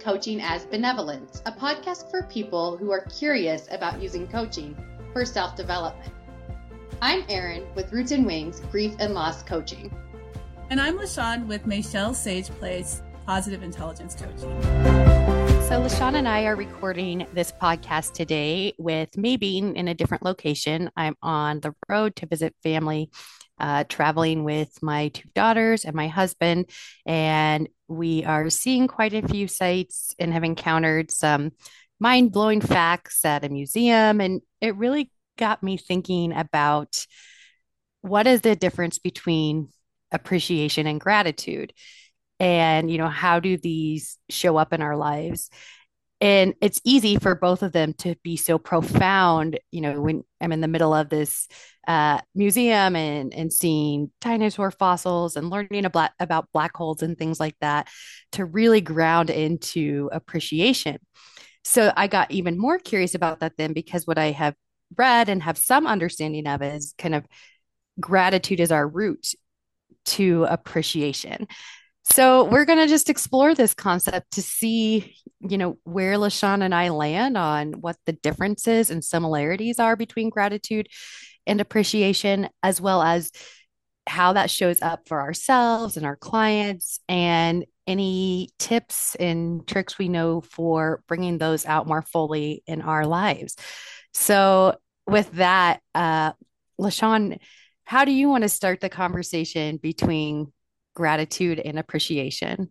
Coaching as Benevolence, a podcast for people who are curious about using coaching for self-development. I'm Erin with Roots and Wings Grief and Loss Coaching. And I'm LaShawn with Michelle Sage Place Positive Intelligence Coaching. So LaShawn and I are recording this podcast today with me being in a different location. I'm on the road to visit family, traveling with my two daughters and my husband, and we are seeing quite a few sites and have encountered some mind-blowing facts at a museum. And it really got me thinking about what is the difference between appreciation and gratitude? And, how do these show up in our lives? And it's easy for both of them to be so profound, when I'm in the middle of this museum and seeing dinosaur fossils and learning about black holes and things like that, to really ground into appreciation. So I got even more curious about that then, because what I have read and have some understanding of is kind of gratitude is our root to appreciation. So we're going to just explore this concept to see, where LaShawn and I land on what the differences and similarities are between gratitude and appreciation, as well as how that shows up for ourselves and our clients, and any tips and tricks we know for bringing those out more fully in our lives. So with that, LaShawn, how do you want to start the conversation between gratitude and appreciation?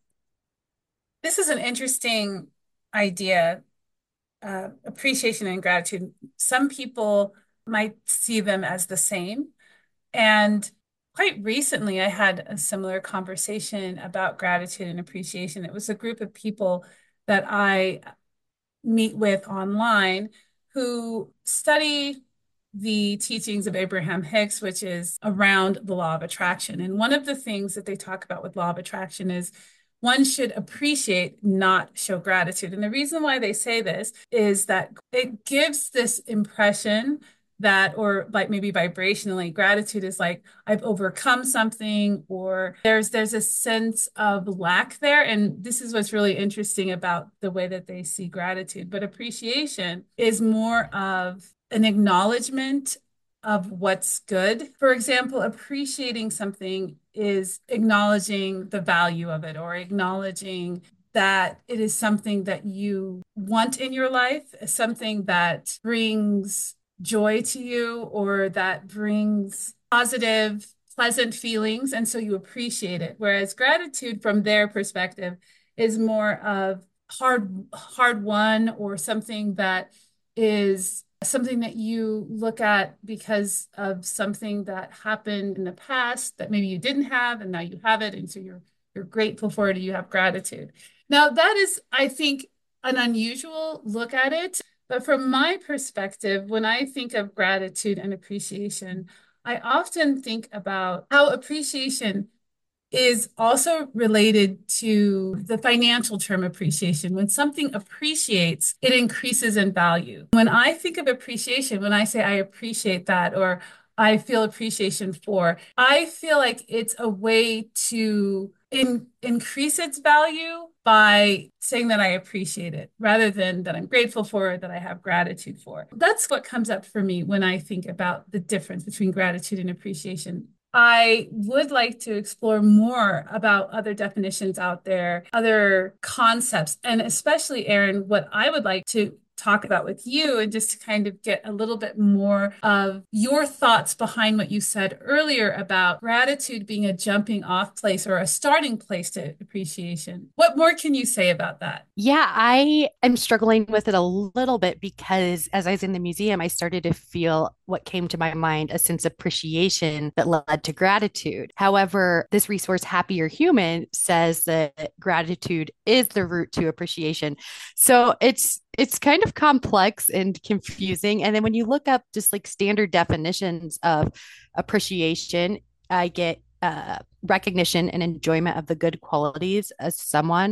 This is an interesting idea, appreciation and gratitude. Some people might see them as the same. And quite recently, I had a similar conversation about gratitude and appreciation. It was a group of people that I meet with online who study the teachings of Abraham Hicks, which is around the law of attraction. And one of the things that they talk about with law of attraction is one should appreciate, not show gratitude. And the reason why they say this is that it gives this impression that, or like maybe vibrationally, gratitude is like, I've overcome something, or there's a sense of lack there. And this is what's really interesting about the way that they see gratitude. But appreciation is more of an acknowledgement of what's good. For example, appreciating something is acknowledging the value of it, or acknowledging that it is something that you want in your life, something that brings joy to you, or that brings positive, pleasant feelings. And so you appreciate it. Whereas gratitude, from their perspective, is more of hard won, or something that is something that you look at because of something that happened in the past that maybe you didn't have, and now you have it. And so you're grateful for it, and you have gratitude. Now, that is, I think, an unusual look at it. But from my perspective, when I think of gratitude and appreciation, I often think about how appreciation is also related to the financial term appreciation. When something appreciates, it increases in value. When I think of appreciation, when I say I appreciate that, or I feel appreciation for, I feel like it's a way to increase its value by saying that I appreciate it, rather than that I'm grateful for it, that I have gratitude for. That's what comes up for me when I think about the difference between gratitude and appreciation. I would like to explore more about other definitions out there, other concepts, and especially, Erin, what I would like to talk about with you, and just to kind of get a little bit more of your thoughts behind what you said earlier about gratitude being a jumping off place, or a starting place to appreciation. What more can you say about that? Yeah, I am struggling with it a little bit, because as I was in the museum, I started to feel what came to my mind, a sense of appreciation that led to gratitude. However, this resource, Happier Human, says that gratitude is the root to appreciation. So it's kind of complex and confusing. And then when you look up just like standard definitions of appreciation, I get recognition and enjoyment of the good qualities as someone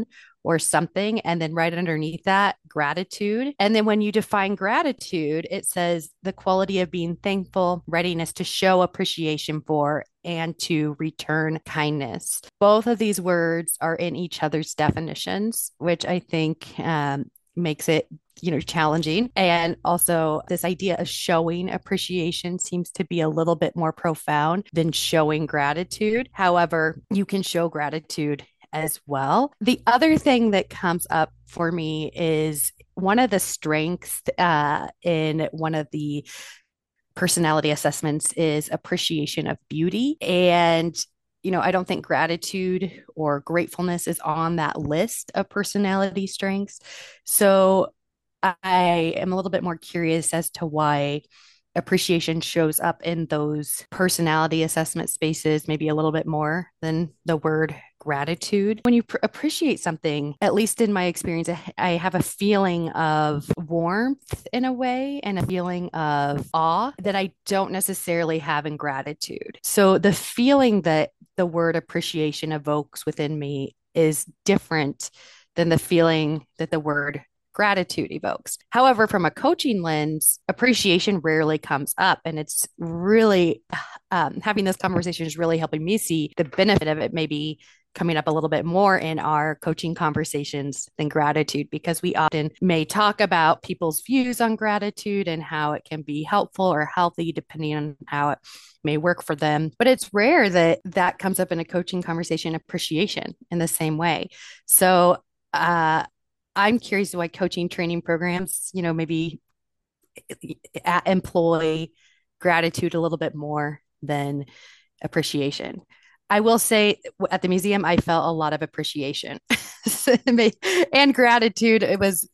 or something. And then right underneath that, gratitude. And then when you define gratitude, it says the quality of being thankful, readiness to show appreciation for, and to return kindness. Both of these words are in each other's definitions, which I think makes it challenging. And also this idea of showing appreciation seems to be a little bit more profound than showing gratitude. However, you can show gratitude as well. The other thing that comes up for me is one of the strengths in one of the personality assessments is appreciation of beauty. And I don't think gratitude or gratefulness is on that list of personality strengths. So I am a little bit more curious as to why appreciation shows up in those personality assessment spaces, maybe a little bit more than the word gratitude. When you appreciate something, at least in my experience, I have a feeling of warmth in a way and a feeling of awe that I don't necessarily have in gratitude. So the feeling that the word appreciation evokes within me is different than the feeling that the word gratitude evokes. However, from a coaching lens, appreciation rarely comes up. And it's really having this conversation is really helping me see the benefit of it maybe coming up a little bit more in our coaching conversations than gratitude, because we often may talk about people's views on gratitude and how it can be helpful or healthy depending on how it may work for them. But it's rare that that comes up in a coaching conversation, appreciation in the same way. So, I'm curious why coaching training programs, maybe employ gratitude a little bit more than appreciation. I will say at the museum, I felt a lot of appreciation and gratitude. It was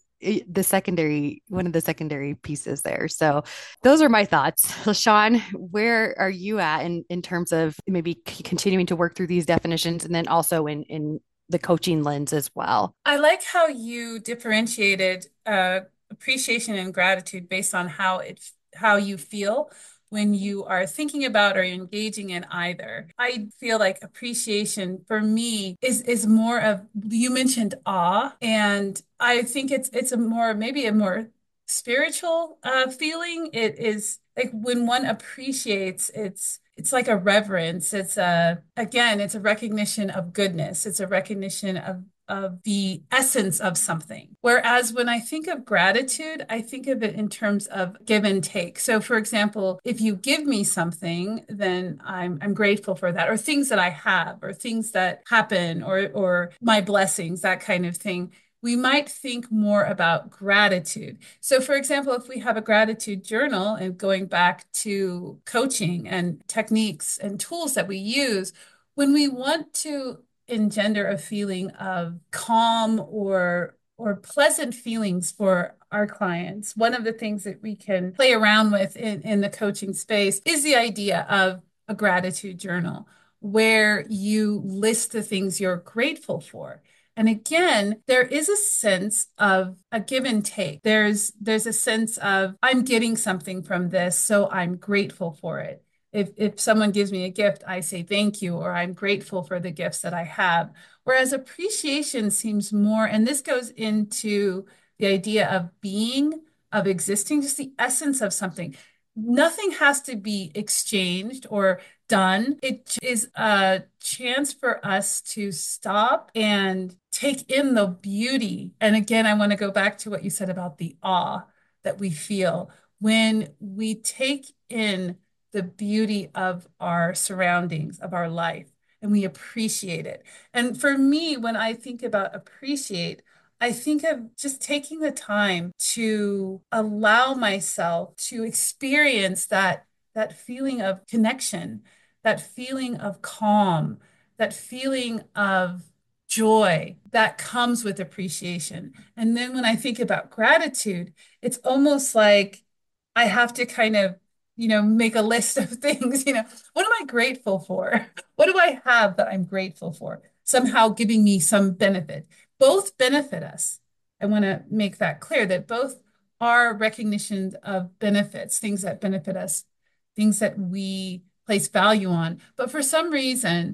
one of the secondary pieces there. So those are my thoughts. LaShawn, where are you at in terms of maybe continuing to work through these definitions and then also in the coaching lens as well? I like how you differentiated appreciation and gratitude based on how you feel when you are thinking about or engaging in either. I feel like appreciation for me is more of, you mentioned awe, and I think it's maybe a more spiritual feeling. It is like when one appreciates, it's like a reverence. It's it's a recognition of goodness. It's a recognition of the essence of something. Whereas when I think of gratitude, I think of it in terms of give and take. So for example, if you give me something, then I'm grateful for that, or things that I have, or things that happen, or my blessings, that kind of thing. We might think more about gratitude. So for example, if we have a gratitude journal, and going back to coaching and techniques and tools that we use, when we want to engender a feeling of calm or pleasant feelings for our clients, one of the things that we can play around with in the coaching space is the idea of a gratitude journal, where you list the things you're grateful for. And again, there is a sense of a give and take. There's a sense of, I'm getting something from this, so I'm grateful for it. If someone gives me a gift, I say thank you, or I'm grateful for the gifts that I have. Whereas appreciation seems more, and this goes into the idea of being, of existing, just the essence of something. Nothing has to be exchanged or done. It is a chance for us to stop and take in the beauty. And again, I want to go back to what you said about the awe that we feel when we take in the beauty of our surroundings, of our life, and we appreciate it. And for me, when I think about appreciate, I think of just taking the time to allow myself to experience that feeling of connection, that feeling of calm, that feeling of joy that comes with appreciation. And then when I think about gratitude, it's almost like I have to kind of make a list of things, what am I grateful for? What do I have that I'm grateful for? Somehow giving me some benefit. Both benefit us. I want to make that clear, that both are recognition of benefits, things that benefit us, things that we place value on. But for some reason,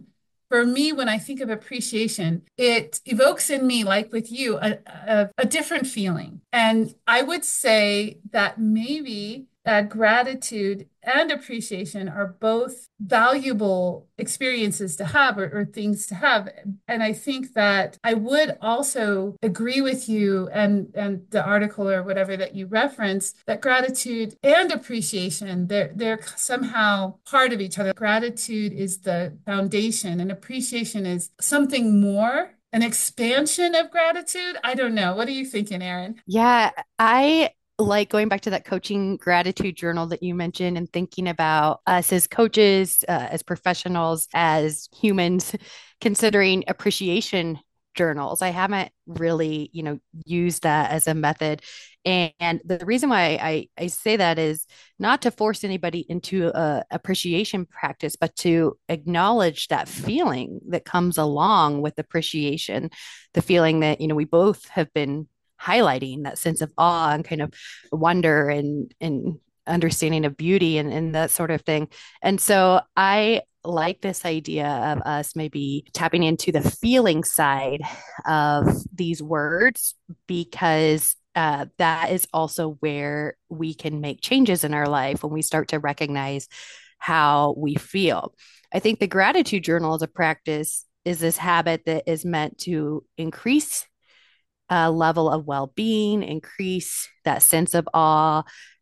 for me, when I think of appreciation, it evokes in me, like with you, a different feeling. And I would say that maybe gratitude and appreciation are both valuable experiences to have, or things to have. And I think that I would also agree with you and the article or whatever that you referenced, that gratitude and appreciation, they're somehow part of each other. Gratitude is the foundation, and appreciation is something more, an expansion of gratitude. I don't know. What are you thinking, Erin? Yeah, I like going back to that coaching gratitude journal that you mentioned and thinking about us as coaches, as professionals, as humans, considering appreciation journals. I haven't really, used that as a method. And the reason why I say that is not to force anybody into a appreciation practice, but to acknowledge that feeling that comes along with appreciation, the feeling that, we both have been highlighting, that sense of awe and kind of wonder and understanding of beauty and that sort of thing. And so I like this idea of us maybe tapping into the feeling side of these words, because that is also where we can make changes in our life when we start to recognize how we feel. I think the gratitude journal as a practice is this habit that is meant to increase level of well-being, increase that sense of awe,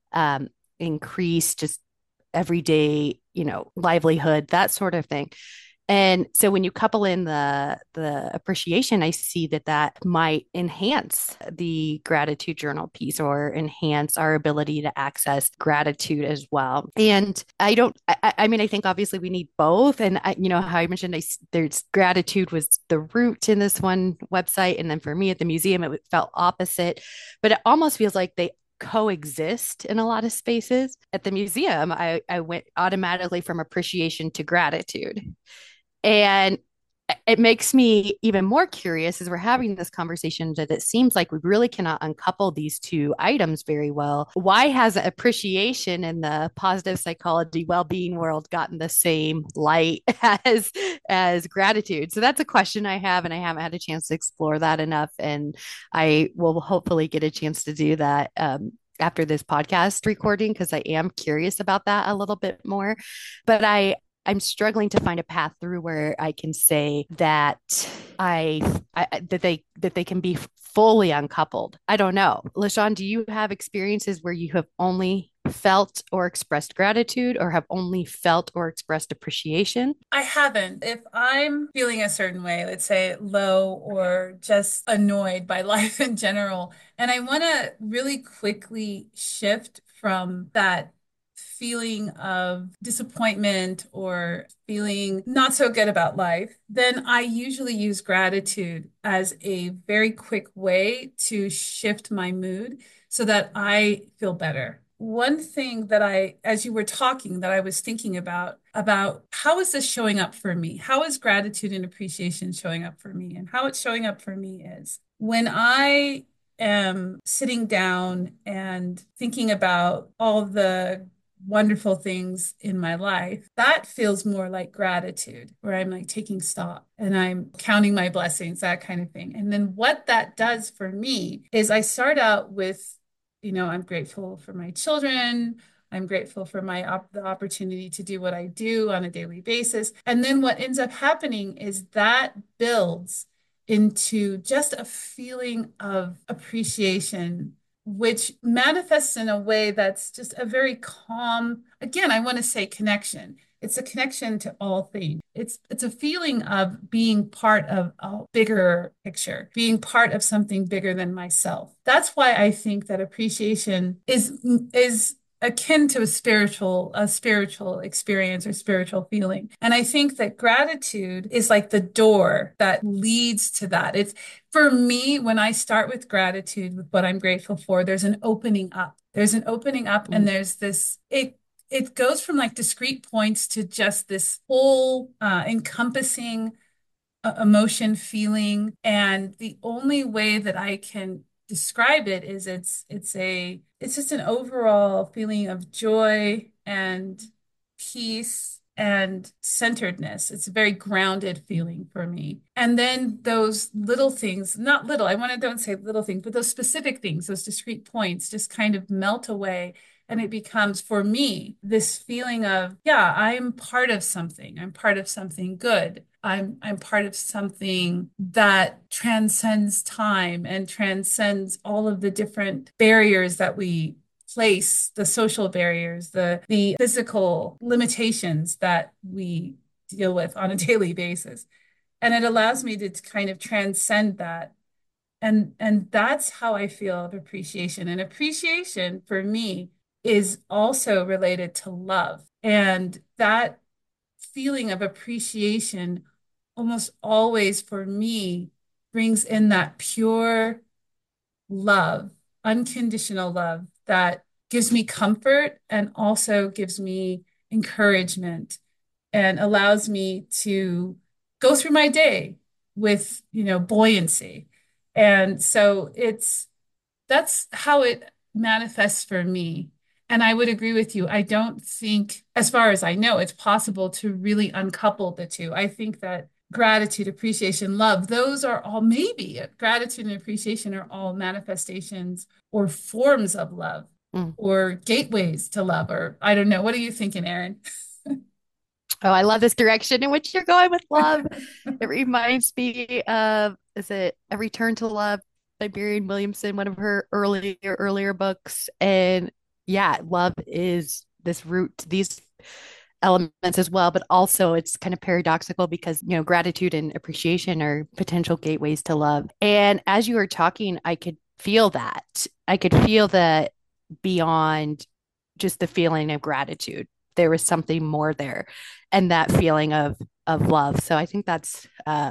increase just everyday, livelihood, that sort of thing. And so when you couple in the appreciation, I see that might enhance the gratitude journal piece, or enhance our ability to access gratitude as well. And I mean, I think obviously we need both. And how I mentioned, there's gratitude was the root in this one website. And then for me at the museum, it felt opposite, but it almost feels like they coexist in a lot of spaces. At the museum, I went automatically from appreciation to gratitude. And it makes me even more curious as we're having this conversation, that it seems like we really cannot uncouple these two items very well. Why has appreciation in the positive psychology well-being world gotten the same light as gratitude? So that's a question I have, and I haven't had a chance to explore that enough. And I will hopefully get a chance to do that after this podcast recording, because I am curious about that a little bit more. But I'm struggling to find a path through where I can say that that they can be fully uncoupled. I don't know. LaShawn, do you have experiences where you have only felt or expressed gratitude, or have only felt or expressed appreciation? I haven't. If I'm feeling a certain way, let's say low or just annoyed by life in general, and I want to really quickly shift from that feeling of disappointment or feeling not so good about life, then I usually use gratitude as a very quick way to shift my mood so that I feel better. One thing that as you were talking, that I was thinking about how is this showing up for me? How is gratitude and appreciation showing up for me? And how it's showing up for me is when I am sitting down and thinking about all the wonderful things in my life, that feels more like gratitude, where I'm like taking stock and I'm counting my blessings, that kind of thing. And then what that does for me is I start out with, I'm grateful for my children. I'm grateful for the opportunity to do what I do on a daily basis. And then what ends up happening is that builds into just a feeling of appreciation, which manifests in a way that's just a very calm, again, I want to say connection. It's a connection to all things. It's a feeling of being part of a bigger picture, being part of something bigger than myself. That's why I think that appreciation is akin to a spiritual experience or spiritual feeling. And I think that gratitude is like the door that leads to that. It's for me, when I start with gratitude, with what I'm grateful for, there's an opening up. There's an opening up, and there's this, it goes from like discrete points to just this whole encompassing emotion, feeling. And the only way that I can describe it is it's just an overall feeling of joy and peace and centeredness. It's a very grounded feeling for me. And then those little things, not little, don't say little things, but those specific things, those discrete points just kind of melt away. And it becomes, for me, this feeling of, yeah, I'm part of something. I'm part of something good. I'm part of something that transcends time and transcends all of the different barriers that we place, the social barriers, the physical limitations that we deal with on a daily basis. And it allows me to kind of transcend that. And that's how I feel of appreciation. And appreciation for me is also related to love. And that feeling of appreciation almost always for me brings in that pure love, unconditional love that gives me comfort and also gives me encouragement and allows me to go through my day with, buoyancy. And so that's how it manifests for me. And I would agree with you. I don't think, as far as I know, it's possible to really uncouple the two. I think that gratitude, appreciation, love, those are all, maybe gratitude and appreciation are all manifestations or forms of love or gateways to love, or I don't know. What are you thinking, Erin? Oh, I love this direction in which you're going with love. It reminds me of, is it A Return to Love by Marianne Williamson, one of her earlier books. And yeah, love is this root, these elements as well, but also it's kind of paradoxical because, gratitude and appreciation are potential gateways to love. And as you were talking, I could feel that. I could feel that beyond just the feeling of gratitude. There was something more there, and that feeling of love. So I think that's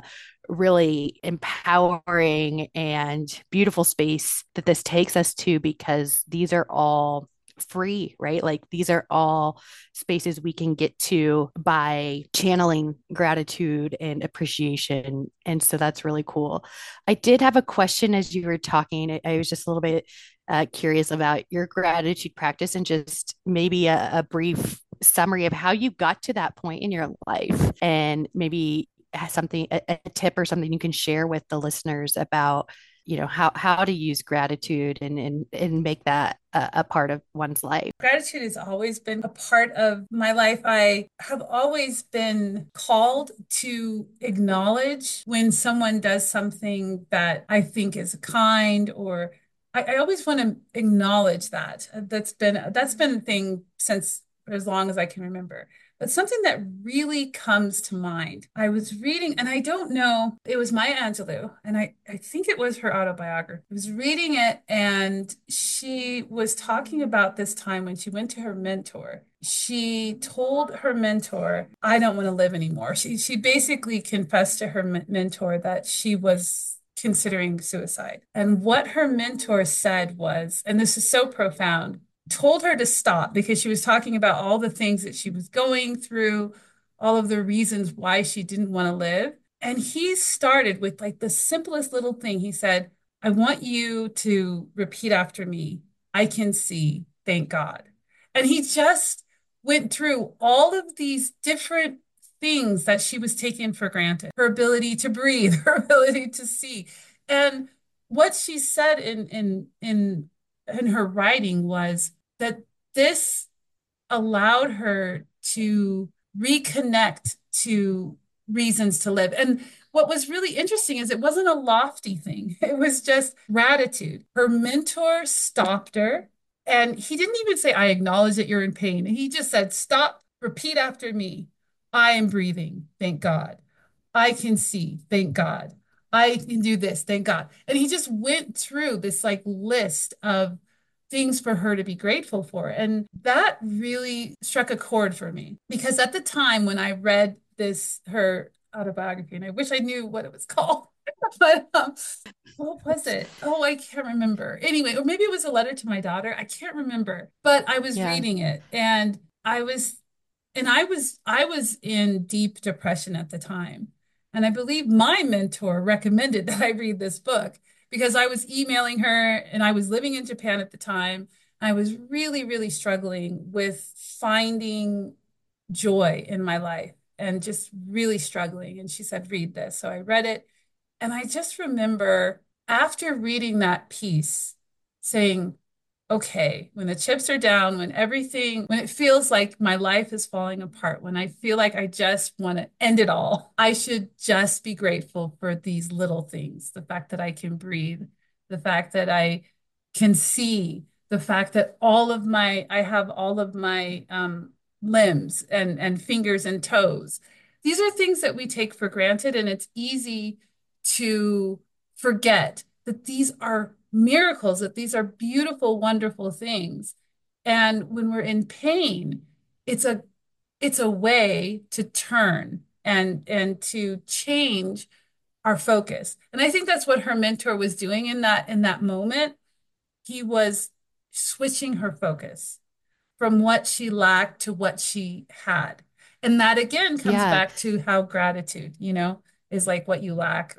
really empowering and beautiful space that this takes us to, because these are all free, right? Like these are all spaces we can get to by channeling gratitude and appreciation. And so that's really cool. I did have a question as you were talking. I was just a little bit curious about your gratitude practice and just maybe a brief summary of how you got to that point in your life, and maybe something, a tip or something you can share with the listeners about, how to use gratitude and make that a part of one's life. Gratitude has always been a part of my life. I have always been called to acknowledge when someone does something that I think is kind, or I always want to acknowledge that. That's been a thing since as long as I can remember. But something that really comes to mind, I was reading, and I don't know, it was Maya Angelou, and I think it was her autobiography. I was reading it, and she was talking about this time when she went to her mentor. She told her mentor, I don't want to live anymore. She basically confessed to her mentor that she was considering suicide. And what her mentor said was, and this is so profound, told her to stop because she was talking about all the things that she was going through, all of the reasons why she didn't want to live. And he started with like the simplest little thing. He said, I want you to repeat after me. I can see, thank God. And he just went through all of these different things that she was taking for granted, her ability to breathe, her ability to see. And what she said in her writing was that this allowed her to reconnect to reasons to live. And what was really interesting is it wasn't a lofty thing. It was just gratitude. Her mentor stopped her, and he didn't even say, I acknowledge that you're in pain. He just said, stop, repeat after me. I am breathing, thank God. I can see, thank God. I can do this, thank God. And he just went through this like list of things for her to be grateful for. And that really struck a chord for me, because at the time when I read her autobiography, and I wish I knew what it was called, but what was it? Oh, I can't remember. Anyway, or maybe it was a letter to my daughter. I can't remember, but I was reading it, and I was in deep depression at the time. And I believe my mentor recommended that I read this book because I was emailing her, and I was living in Japan at the time. I was really, really struggling with finding joy in my life and just really struggling. And she said, read this. So I read it. And I just remember after reading that piece saying, okay, when the chips are down, when it feels like my life is falling apart, when I feel like I just want to end it all, I should just be grateful for these little things. The fact that I can breathe, the fact that I can see, the fact that I have all of my limbs and fingers and toes. These are things that we take for granted, and it's easy to forget that these are miracles, that these are beautiful, wonderful things. And when we're in pain, it's a it's a way to turn and to change our focus. And I think that's what her mentor was doing in that moment. He was switching her focus from what she lacked to what she had. And that again comes Yeah. back to how gratitude, is like what you lack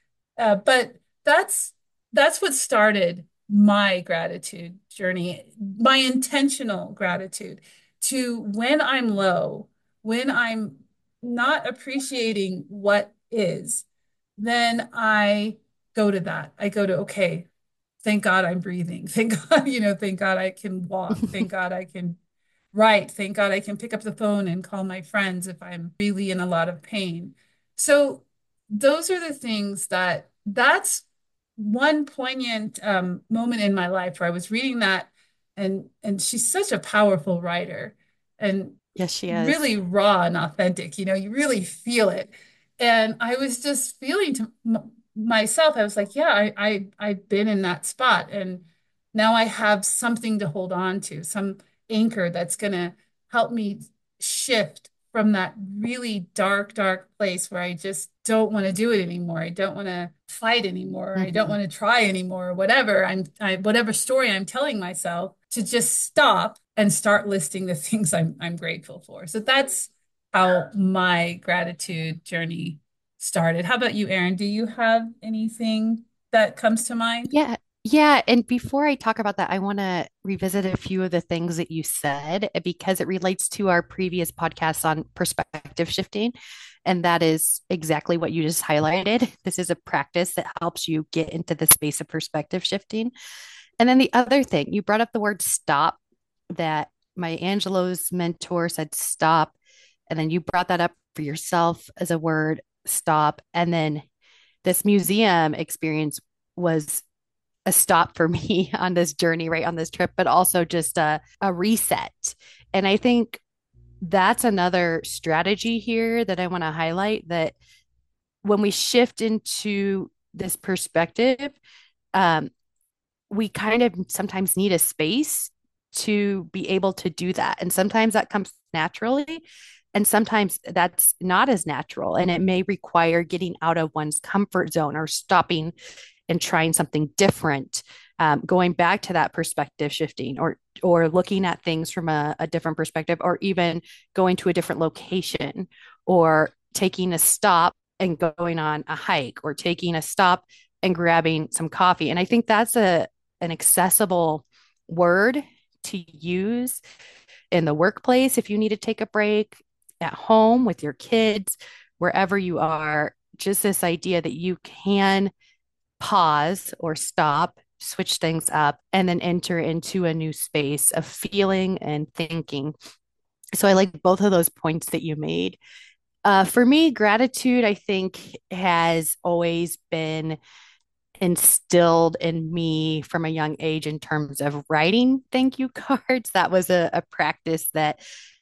but that's that's what started my gratitude journey, my intentional gratitude to when I'm low, when I'm not appreciating what is, then I go to that. I go to, okay, thank God I'm breathing. Thank God, thank God I can walk. Thank God I can write. Thank God I can pick up the phone and call my friends if I'm really in a lot of pain. So those are the things that's one poignant moment in my life where I was reading that, and she's such a powerful writer and Yes, she is. really raw and authentic. You really feel it. And I was just feeling to myself, I was like, yeah, I've been in that spot, and now I have something to hold on to, some anchor that's going to help me shift from that really dark, dark place where I just don't want to do it anymore. I don't want to fight anymore. I don't Mhm. want to try anymore, whatever whatever story I'm telling myself, to just stop and start listing the things I'm grateful for. So that's how my gratitude journey started. How about you, Erin? Do you have anything that comes to mind? Yeah. Yeah. And before I talk about that, I want to revisit a few of the things that you said because it relates to our previous podcast on perspective shifting. And that is exactly what you just highlighted. This is a practice that helps you get into the space of perspective shifting. And then the other thing, you brought up the word stop, that my Angelo's mentor said stop. And then you brought that up for yourself as a word, stop. And then this museum experience was a stop for me on this journey, right on this trip, but also just a reset. And I think that's another strategy here that I want to highlight, that when we shift into this perspective, um, we kind of sometimes need a space to be able to do that. And sometimes that comes naturally. And sometimes that's not as natural. And it may require getting out of one's comfort zone or stopping and trying something different, going back to that perspective shifting, or looking at things from a different perspective, or even going to a different location, or taking a stop and going on a hike, or taking a stop and grabbing some coffee. And I think that's an accessible word to use in the workplace if you need to take a break, at home with your kids, wherever you are. Just this idea that you can pause or stop, switch things up, and then enter into a new space of feeling and thinking. So I like both of those points that you made. For me, gratitude, I think, has always been instilled in me from a young age in terms of writing thank you cards. That was a practice that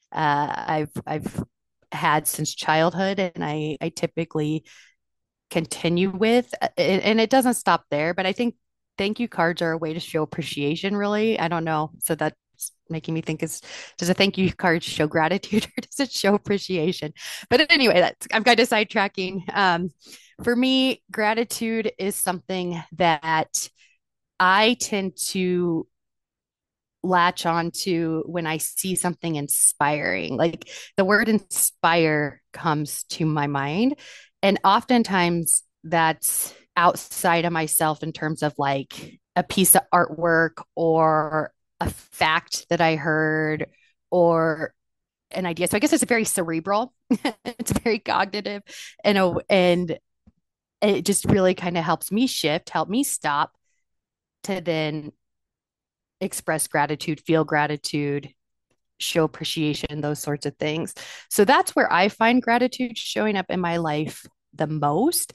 I've had since childhood, and I typically continue with. And it doesn't stop there, but I think thank you cards are a way to show appreciation, really. I don't know. So that's making me think, does a thank you card show gratitude or does it show appreciation? But anyway, I'm kind of sidetracking. For me, gratitude is something that I tend to latch on to when I see something inspiring. Like the word inspire comes to my mind. And oftentimes that's outside of myself in terms of like a piece of artwork or a fact that I heard, or an idea. So I guess it's very cerebral. It's very cognitive, and it just really kind of helps me shift, help me stop to then express gratitude, feel gratitude, show appreciation, those sorts of things. So that's where I find gratitude showing up in my life the most.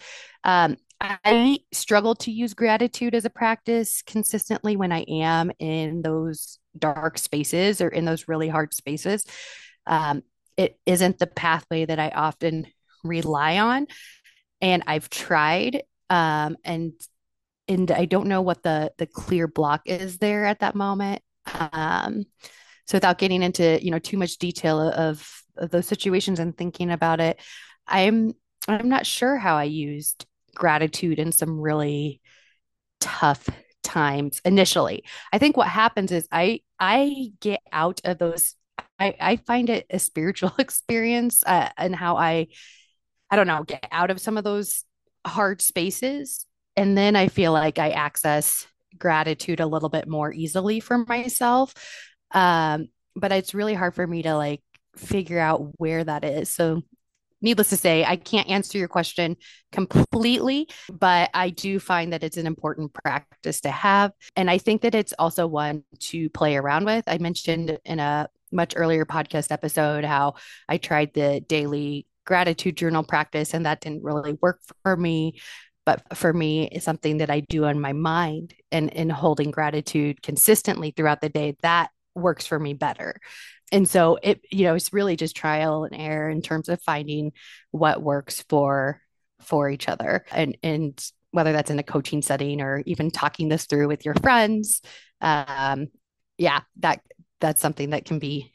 I struggle to use gratitude as a practice consistently when I am in those dark spaces or in those really hard spaces. Um, it isn't the pathway that I often rely on, and I've tried, and I don't know what the clear block is there at that moment. Um, so without getting into, too much detail of those situations and thinking about it, I'm I'm not sure how I used gratitude in some really tough times initially. I think what happens is I get out of those. I find it a spiritual experience, and how I don't know, get out of some of those hard spaces. And then I feel like I access gratitude a little bit more easily for myself. But it's really hard for me to like figure out where that is. So, needless to say, I can't answer your question completely, but I do find that it's an important practice to have. And I think that it's also one to play around with. I mentioned in a much earlier podcast episode how I tried the daily gratitude journal practice and that didn't really work for me. But for me, it's something that I do in my mind and in holding gratitude consistently throughout the day. That works for me better. And so it's really just trial and error in terms of finding what works for each other, and whether that's in a coaching setting or even talking this through with your friends. um yeah, that's something that can be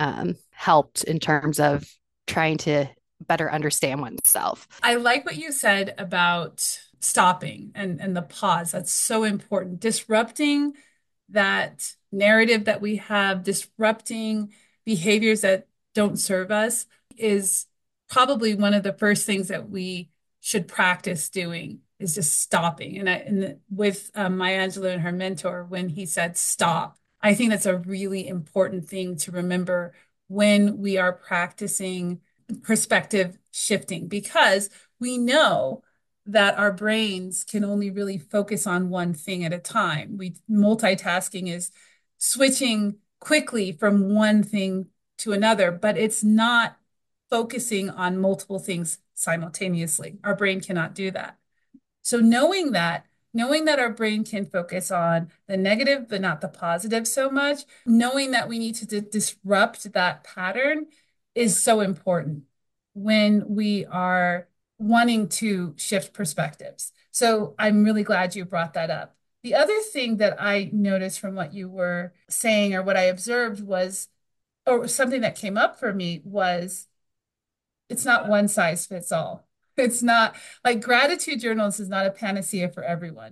helped in terms of trying to better understand oneself. I like what you said about stopping and the pause. That's so important. Disrupting that narrative that we have, disrupting behaviors that don't serve us is probably one of the first things that we should practice doing is just stopping. With Maya Angelou and her mentor, when he said stop, I think that's a really important thing to remember when we are practicing perspective shifting, because we know that our brains can only really focus on one thing at a time. Multitasking is switching quickly from one thing to another, but it's not focusing on multiple things simultaneously. Our brain cannot do that. So knowing that our brain can focus on the negative, but not the positive so much, knowing that we need to disrupt that pattern is so important when we are wanting to shift perspectives. So I'm really glad you brought that up. The other thing that I noticed from what you were saying, or what I observed was, or something that came up for me was, it's not one size fits all. It's not like gratitude journals is not a panacea for everyone.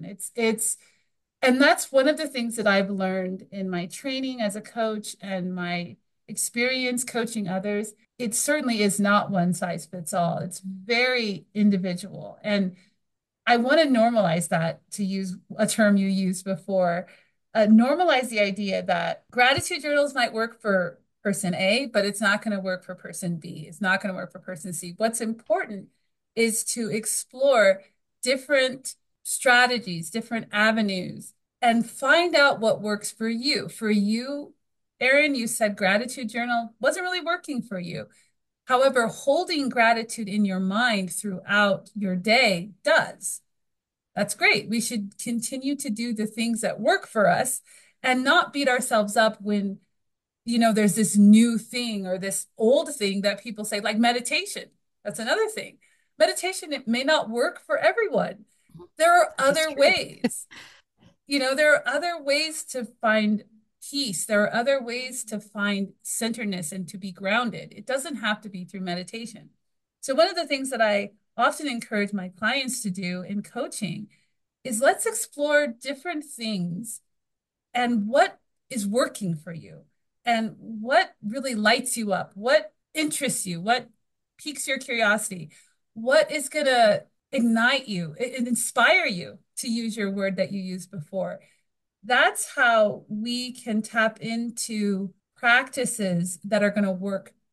And that's one of the things that I've learned in my training as a coach and my experience coaching others. It certainly is not one size fits all. It's very individual. And I want to normalize that, to use a term you used before. Normalize the idea that gratitude journals might work for person A, but it's not going to work for person B. It's not going to work for person C. What's important is to explore different strategies, different avenues, and find out what works for you. For you, Erin, you said gratitude journal wasn't really working for you. However, holding gratitude in your mind throughout your day does. That's great. We should continue to do the things that work for us and not beat ourselves up when, there's this new thing or this old thing that people say, like meditation. That's another thing. Meditation, it may not work for everyone. There are other ways. There are other ways to find peace. There are other ways to find centeredness and to be grounded. It doesn't have to be through meditation. So one of the things that I often encourage my clients to do in coaching is, let's explore different things and what is working for you and what really lights you up, what interests you, what piques your curiosity, what is going to ignite you and inspire you, to use your word that you used before. That's how we can tap into practices that are going to work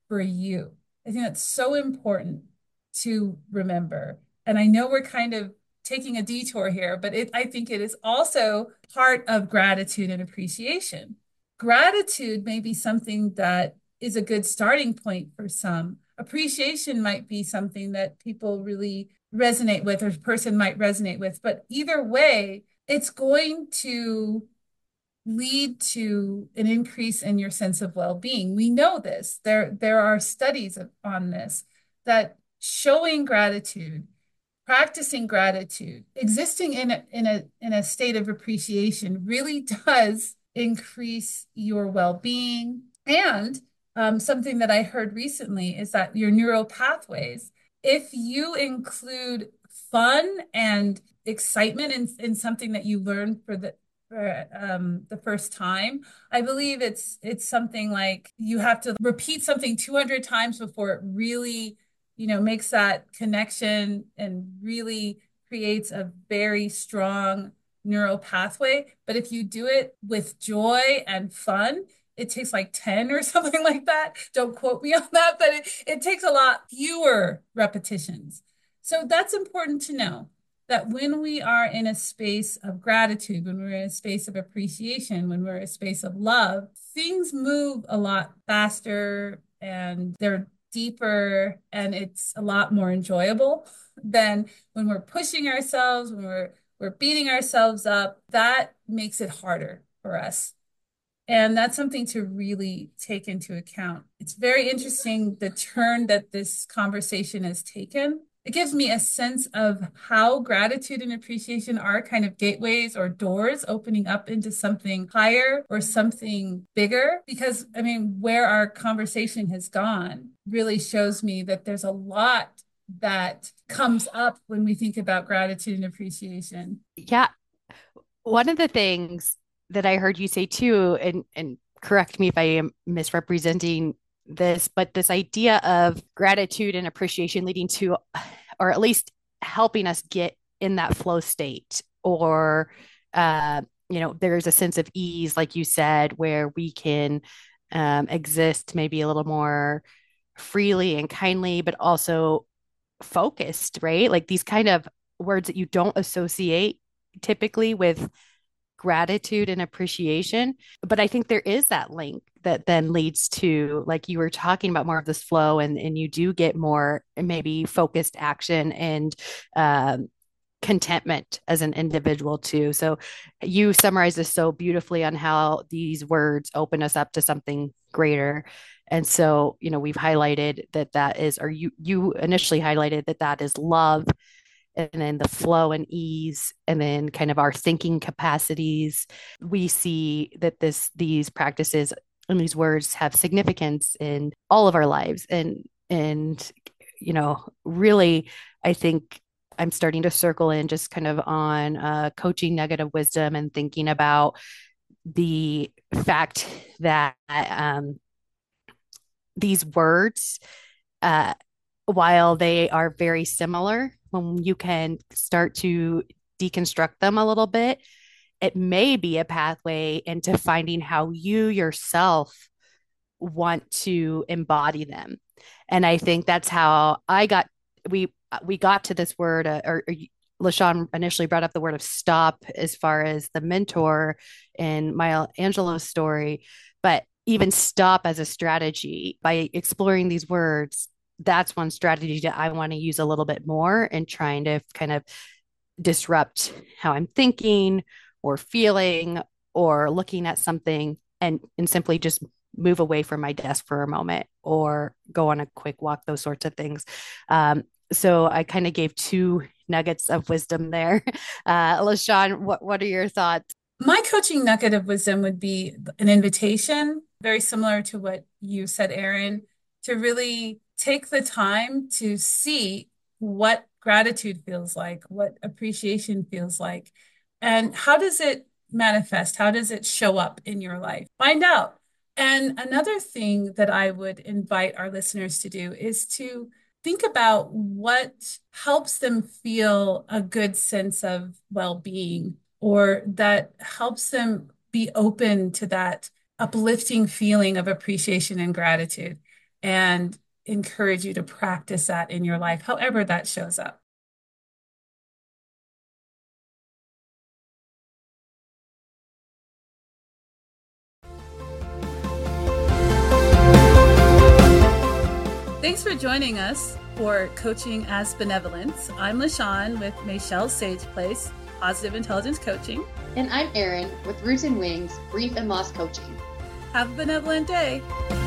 for you. I think that's so important to remember. And I know we're kind of taking a detour here, but I think it is also part of gratitude and appreciation. Gratitude may be something that is a good starting point for some. Appreciation might be something that people really resonate with, or a person might resonate with. But either way, it's going to lead to an increase in your sense of well-being. We know this. There are studies on this, that showing gratitude, practicing gratitude, existing in a state of appreciation really does increase your well-being. And something that I heard recently is that your neural pathways, if you include fun and excitement in something that you learn for the first time, I believe it's something like you have to repeat something 200 times before it really, makes that connection and really creates a very strong neural pathway. But if you do it with joy and fun, it takes like 10 or something like that. Don't quote me on that, but it takes a lot fewer repetitions. So that's important to know, that when we are in a space of gratitude, when we're in a space of appreciation, when we're in a space of love, things move a lot faster and they're deeper, and it's a lot more enjoyable than when we're pushing ourselves, when we're beating ourselves up. That makes it harder for us. And that's something to really take into account. It's very interesting the turn that this conversation has taken. It gives me a sense of how gratitude and appreciation are kind of gateways or doors opening up into something higher or something bigger. Because, where our conversation has gone really shows me that there's a lot that comes up when we think about gratitude and appreciation. Yeah. One of the things that I heard you say too, and correct me if I am misrepresenting this, but this idea of gratitude and appreciation leading to, or at least helping us get in that flow state, or there's a sense of ease, like you said, where we can exist maybe a little more freely and kindly, but also focused, right? Like these kind of words that you don't associate typically with gratitude and appreciation. But I think there is that link that then leads to, like you were talking about, more of this flow, and you do get more maybe focused action and contentment as an individual too. So you summarized this so beautifully on how these words open us up to something greater. And so, we've highlighted that is, or you initially highlighted that is love, and then the flow and ease, and then kind of our thinking capacities. We see that these practices and these words have significance in all of our lives. And really, I think I'm starting to circle in just kind of on coaching nugget of wisdom, and thinking about the fact that these words, while they are very similar, when you can start to deconstruct them a little bit, it may be a pathway into finding how you yourself want to embody them. And I think that's how we got to this word, or LaShawn initially brought up the word of stop as far as the mentor in Maya Angelou's story, but even stop as a strategy by exploring these words. That's one strategy that I want to use a little bit more in trying to kind of disrupt how I'm thinking or feeling or looking at something, and simply just move away from my desk for a moment or go on a quick walk, those sorts of things. So I kind of gave two nuggets of wisdom there. LaShawn, what are your thoughts? My coaching nugget of wisdom would be an invitation, very similar to what you said, Erin, to really take the time to see what gratitude feels like, what appreciation feels like, and how does it manifest? How does it show up in your life? Find out. And another thing that I would invite our listeners to do is to think about what helps them feel a good sense of well-being, or that helps them be open to that uplifting feeling of appreciation and gratitude. and encourage you to practice that in your life, however that shows up. Thanks for joining us for Coaching as Benevolence. I'm LaShawn with Michelle Sage Place, Positive Intelligence Coaching. And I'm Erin with Roots and Wings, Grief and Loss Coaching. Have a benevolent day.